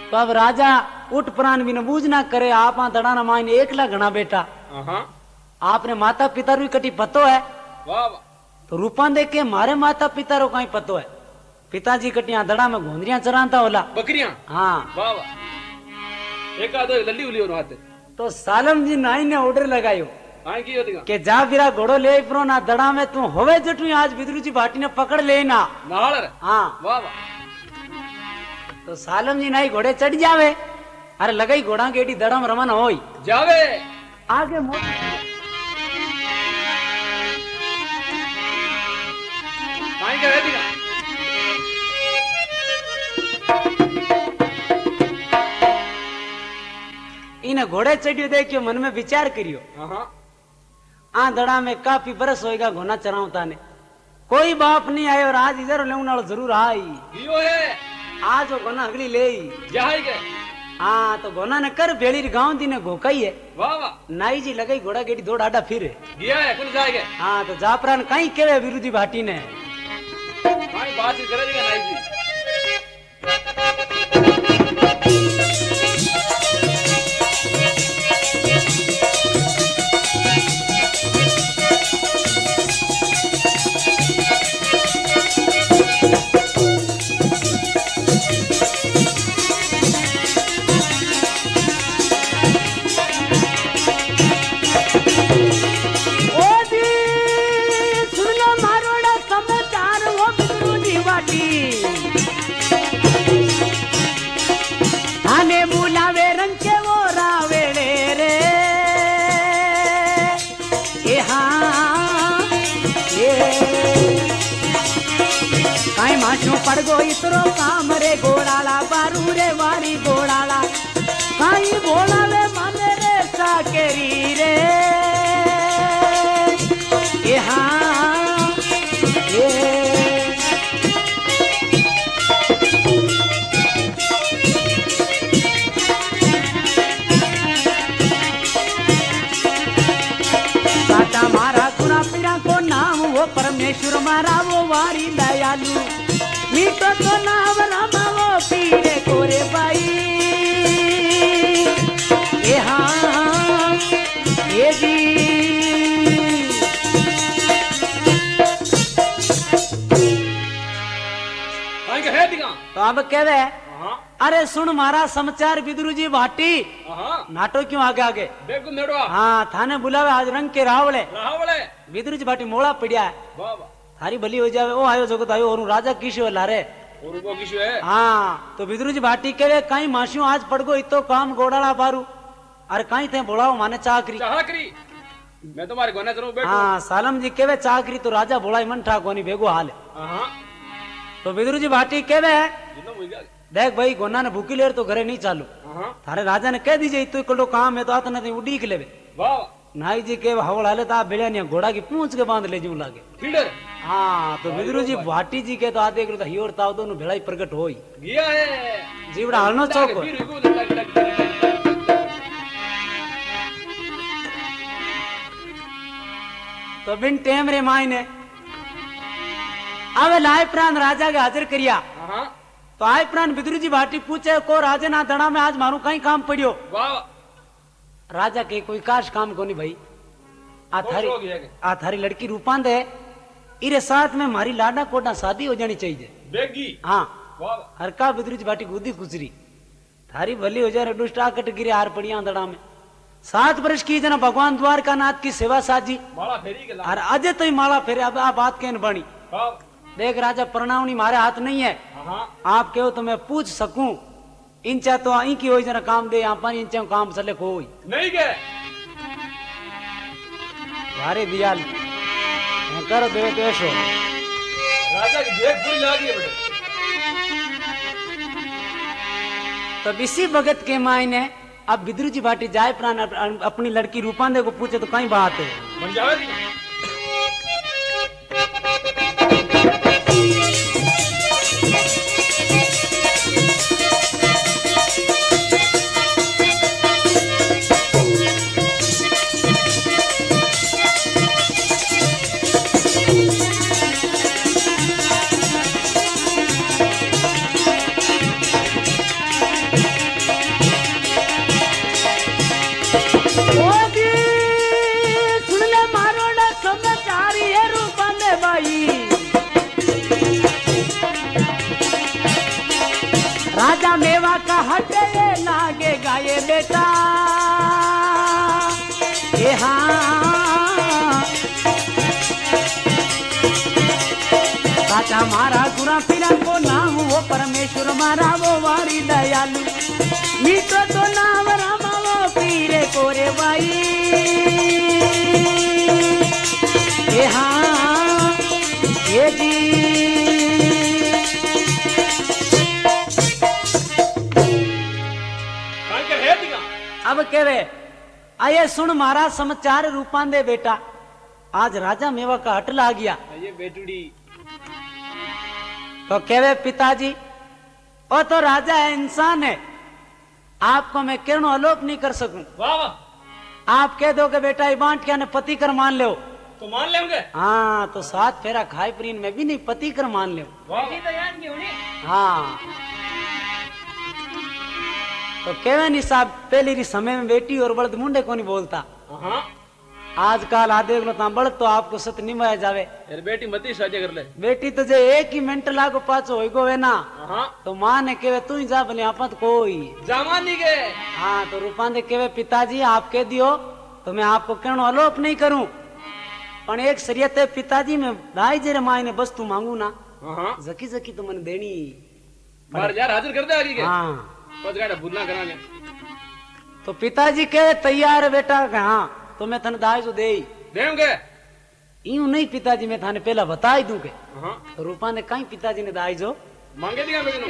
तो अब राजा उठ प्राण भी न बूझ ना करे, आप दड़ाना मायने एकला घना बेटा। आपने माता पिता रू कटी पतो है। वाह तो रूपा देख के मारे माता पिता रो कहीं पतो है। पिताजी कटिया दड़ा में घोंदरियां चराता होला, बकरियां। हाँ वाह वाह। एक आधो लल्ली उली और हाथ। तो सालम जी नाई ने ऑर्डर लगायो हां की होतीगा के जा बिरा घोड़ो ले प्रो ना दड़ा में तू होवे जटू आज बिदरू जी भाटी ने पकड़ लेना। नाल। हाँ वाह वाह। तो सालम जी नाई घोड़े चढ़ जावे, अरे लगाई घोड़ा के एडी दड़ा में रवाना होई जावे आगे काई के रहतीगा। इने घोड़े चढ़ियो देखियो, मन में विचार करियो आ दड़ा में काफी बरस होएगा घोना चरावता ने, कोई बाप नहीं आयो और आज इधर लेने वाला जरूर आई कियो है आज वो घोना अगली ले जाई के। हाँ तो घोना ने कर भेड़ी गांव दी ने घोकाई है। वाह वाह। नाई जी लगाई घोड़ा गेड़ी दौड़ आडा फिर गया है कौन जाएगा। हाँ तो जापरान कहीं केवे विरुदी भाटी ने काई बात करेगा नाई जी। पड़ गो इतरो काम रे गोड़ाला बारू रे वारी गोड़ाला काई बोलावे माने रे साकेरी रे ये हाँ ये साटा मारा गुना पीरा को नाम वो परमेश्वर मारा वो वारी दयालु मीठो तो नाम रामा वो पीरे कोरे बाई ये हाँ ये जी तो अब कहवे अरे सुन मारा समाचार बिदरू जी भाटी नाटो क्यों आगे आगे हाँ थाने बुलावे आज रंग के रावले बिदरू जी भाटी मोड़ा पड़िया है थारी भली हो जावे। ओ आयो जगत आयो और राजा किशो लारे और वो किशो है। हाँ तो बिदरू जी भाटी के कहीं मासियों आज पड़ गो इतो काम गोड़ाला बारू अरे कहीं थे बोलाओ माने चाकरी चाकरी मैं तुम्हारे गोने करूं बैठो। हाँ सालम जी केवे चाकरी तो राजा बोलाई मन ठा कोनी बेगो हाल तो बिदरू जी भाटी केवे देख भाई गोना ने भूखी लेर तो घरे नहीं चालू थारे राजा ने कह दीजिए इतो कलो काम है तो आत नहीं उड़ी के लेवे। वाह नाई जी के हवल हाले तो बेड़ा नहीं घोड़ा की पूंछ के बांध ले जू लागे फीडर। हाँ तो बिदरू जी भाटी जी के तो आधे करो हियोर ताव दोनों भेड़ा प्रकट होई गया है जीवड़ा हलनो चौक तो बिन टेम रे माई ने अब लाए प्राण राजा के हाजिर करिया। तो आए प्राण बिदरू जी भाटी पूछे को राजा ना दड़ा में आज मारू कहीं काम पड़ियो। राजा के कोई काश काम को नहीं भाई आ थारी लड़की रूपांद है इरे साथ में मारी लाडा कोटा शादी हो जानी चाहिए बेगी। हाँ हर का बिदरू जी भाटी गुदी गुजरी थारी भली हो जाए दुष्टा कट गिरे हार पड़िया दड़ा में 7 वर्ष की जना भगवान द्वारका नाथ की सेवा साजी माला फेरी के और अजय तो ही माला फेरे अब आप बात कहन बनी देख राजा प्रणावनी मारे हाथ नहीं है आप कहो तो मैं पूछ सकूं इंचा तो आई की हो जरा काम दे यहाँ 5 इंचा काम चले कोई नहीं के भारे दियाल कर दे तो ऐसो राजा की देख पूरी लागी है बेटे। तो इसी भगत के मायने अब बिदरू जी भाटी जाए प्राण अपनी लड़की रूपांदे को पूछे तो कहीं बात है बन जावे। राजा मेवा का हटे लागेगा ये बेटा ये हाँ राजा मारा गुरा पीरा को नाम वो परमेश्वर मारा वो वारी दयालु मीठो तो नाम रामा वो पीरे कोरे बाई ये हाँ ये जी अब केवे आये सुन मारा समाचार रूपान दे बेटा आज राजा मेवा का हट ला गया ये बेटुड़ी तो केवे पिताजी ओ तो राजा है इंसान है आपको मैं किरणों आलोप नहीं कर सकूं वाह वाह आप कह दो कि बेटा ये बांट के पति कर मान लो तो मान लेंगे हाँ तो 7 फेरा खाई प्रीन में भी नहीं पति कर मान लो हाँ तो केवे नहीं साहब पहले री समय में बेटी और बड़द मुंडे को नहीं बोलता आजकल आधे बड़द तो आपको सत नहीं माया जावे यार बेटी मती साजे कर ले बेटी तो जे एक ही मिनट लागो पाचो होई गो वे ना तो माँ ने केवे तू ही जा बोले आप तो कोई जामा नहीं गए हाँ तो रूपान दे केवे पिताजी आप कह दियो तो मैं आपको कहनो आलोप नहीं करूं पण एक शरीयत है पिताजी में भाई जेरे माँ ने बस तू मांगू ना जकी जकी तो मन देनी मार यार हाजिर कर दे आगे के हाँ भूलना करांगे तो पिताजी के तैयार है बेटा हाँ तो मैं थाने दाज दे देंगे यूं नहीं पिताजी मैं थाने पहला बता ही दूं के तो रूपा ने कहीं पिताजी ने दाज जो मांगे दिया बेगनो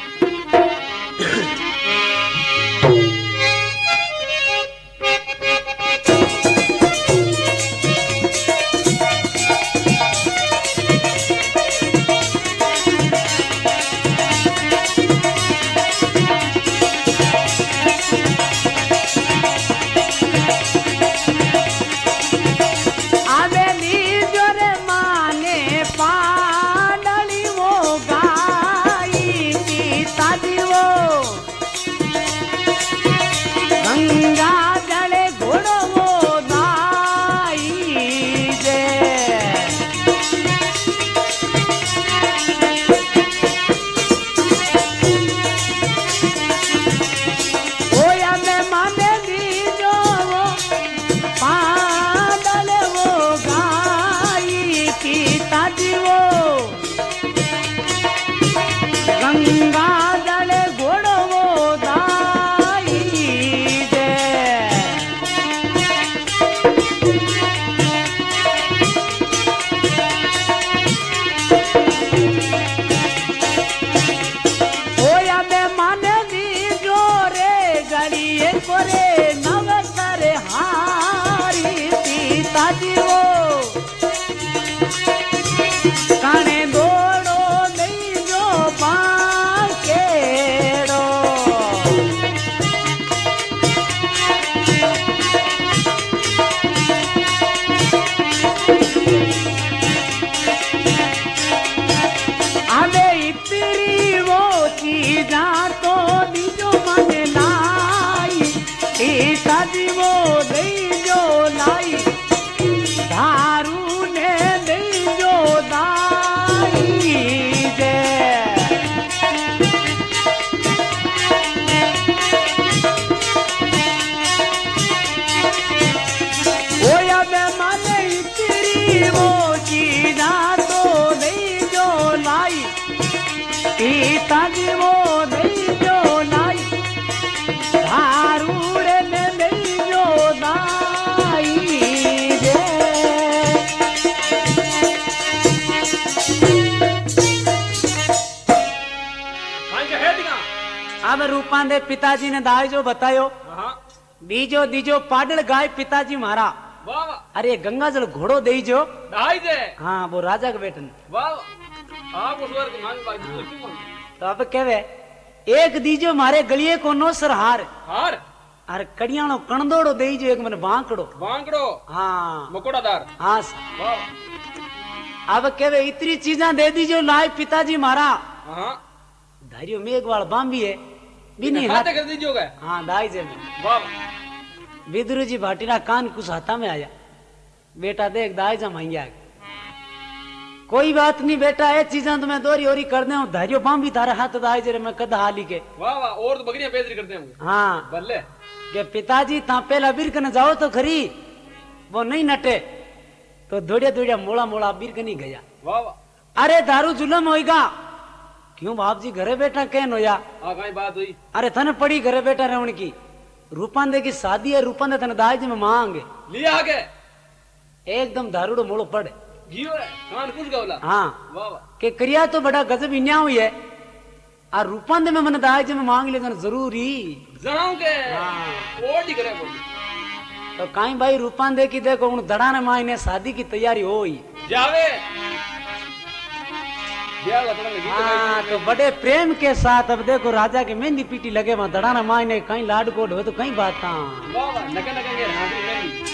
अब रूपान दे पिताजी ने दाई जो बतायो बीजो दीजो पाडल गाय पिताजी मारा अरे गंगा जल घोड़ो दे जो दाई दे हाँ वो राजा के बेटन आप उस वर्ग मांग तो अब कहवे एक दीजो मारे गलिये को नो सर हार हार अरे कड़ियानो कणदोड़ो दे जो एक मन बांकड़ो बांकड़ो हाँ मकोड़ादार हाँ अब कहवे इतनी चीजा दे दीजो लाए पिताजी मारा धारियो मेघवाल बांबी है बिनी हाथ कर दीजिएगा हाँ दाई जे विदुर जी भाटीना कान कुछ हाथा में आया बेटा देख दाई जा मांगिया कोई बात नहीं बेटा, ये चीजा तो मैं दोरी ओरी कर दे धारियो बाम भी तारा हाथ आए जरे मैं कद हाली के। वाह वाह, और तो बकरियां बेचरी करते हैं। हाँ बल्ले के पिताजी ता पहला बीर कने जाओ तो खरी, वो नहीं नटे तो दौड़िया दौड़िया मोड़ा मोड़ा बीर कनी गया। वाह वाह, अरे दारू जुलम होएगा क्यों बाप जी घरे बैठा कहन होया? कहीं बात हुई? अरे तने पड़ी घरे बैठा रहने की, रूपांदे की शादी है, रूपांदे तने दाज में मांगे लिया आगे एकदम दारूड़ो मोड़ो पड़े जियो है कान कुछ गवला। हाँ वाह वाह, के करिया तो बड़ा गजब इन्या हुई है और रूपांदे में मन दाज में मांग ले जरूरी जाऊंगे ओडी करे बोल तो काई भाई रूपांदे की देखो उन दड़ाने मायने शादी की तैयारी होई जावे। हाँ तो बड़े प्रेम के साथ अब देखो राजा के मेहंदी पीटी लगे वहां दड़ाना मायने कहीं लाड कोड हो तो कहीं बात। वाह वाह, नके नके ये हाथी मेहंदी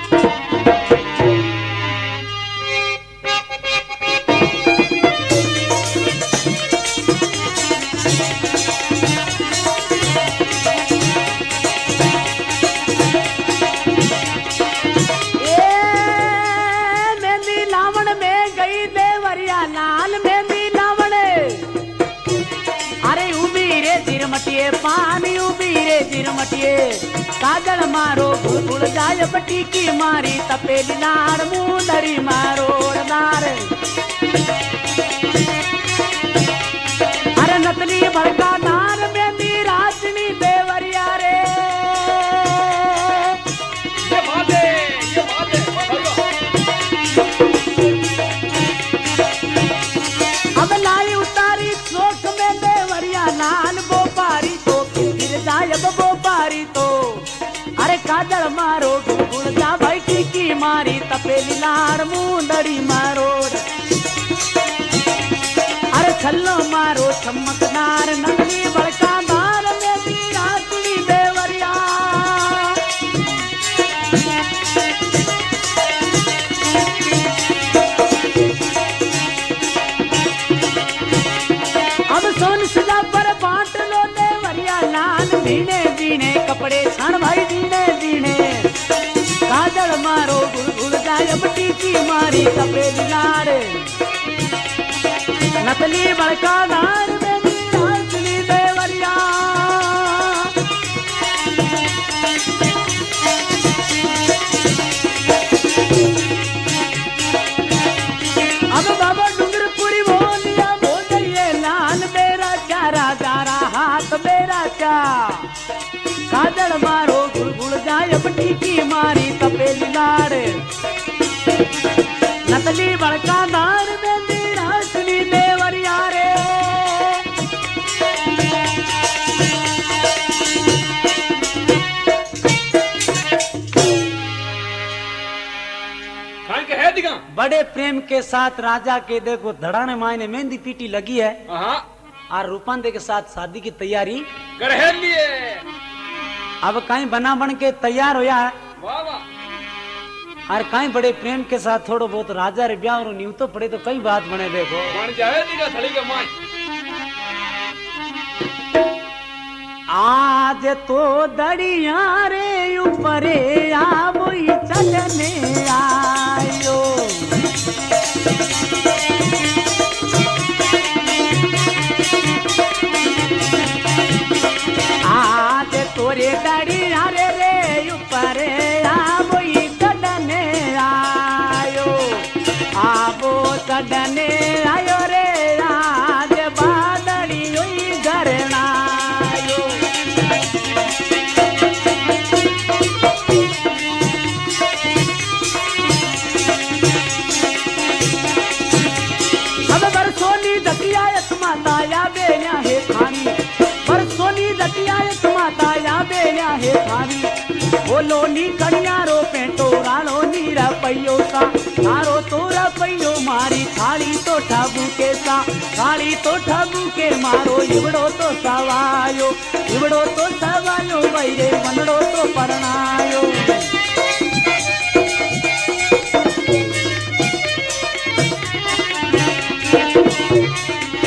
पानी उबी रे जिरमटिए काजल मारो भूल जाय बटी की मारी तपेली नार मुंदरी मारो नार। अरे नतली भड़का नार मेहंदी राजनी देवरिया रे ये बात है अब लाई उतारी चौक में देवरिया लाल बोपारी बोपारी तो अरे काजल मारो गुड़ जा भाई की मारी तपेली लाड़ मुंदड़ी मारो। अरे छल्लो मारो चमकदार नंगली बड़का मार मेरी रातली देवरिया। अब सोन सजा पर बांट लो देवरिया लाल भीने जीने कपड़े छान भाई जीने जीने काजल मारो गुड़ जाय बटी की मारी तपेली लाड़ नकली बड़का नार मेरी राजनी देवरिया। अब बाबा डूंगरपुरी बोलिया बोलिए लाल मेरा चारा चारा हाथ मेरा चा काजल मारो गुड़ जाय बटी की मारी तपेली लाड़ नकली बड़का नार मेरी राजनी देवरिया रे। बड़े प्रेम के साथ राजा के देखो धड़ाने मायने मेहंदी पीटी लगी है और रूपांदे के साथ शादी की तैयारी कर लिए। अब कहीं बना बन के तैयार होया है। वाह वाह, और कहीं बड़े प्रेम के साथ थोड़ो बहुत राजा रे ब्याह और न्यू तो पड़े तो कई बात बने देखो बन जाए दिखा थड़ी के माई। आज तो दड़िया रे ऊपरे आवई चलने आयो आज तोरे दड़िया रे ऊपरे आवई चलने आयो आवो चलने आयो रे आज बादड़ी हुई घरना माताया बेल्या है खानी पर सोनी दटिया माता या बेल्या है खानी बोलो नी कड़िया रो पेटो रालो नीरा पैयो सा तारो तोरा पैयो मारी थाली तो ठाबू के सा थाली तो ठाबू के मारो इवड़ो तो सवायो बैरे मनड़ो तो परना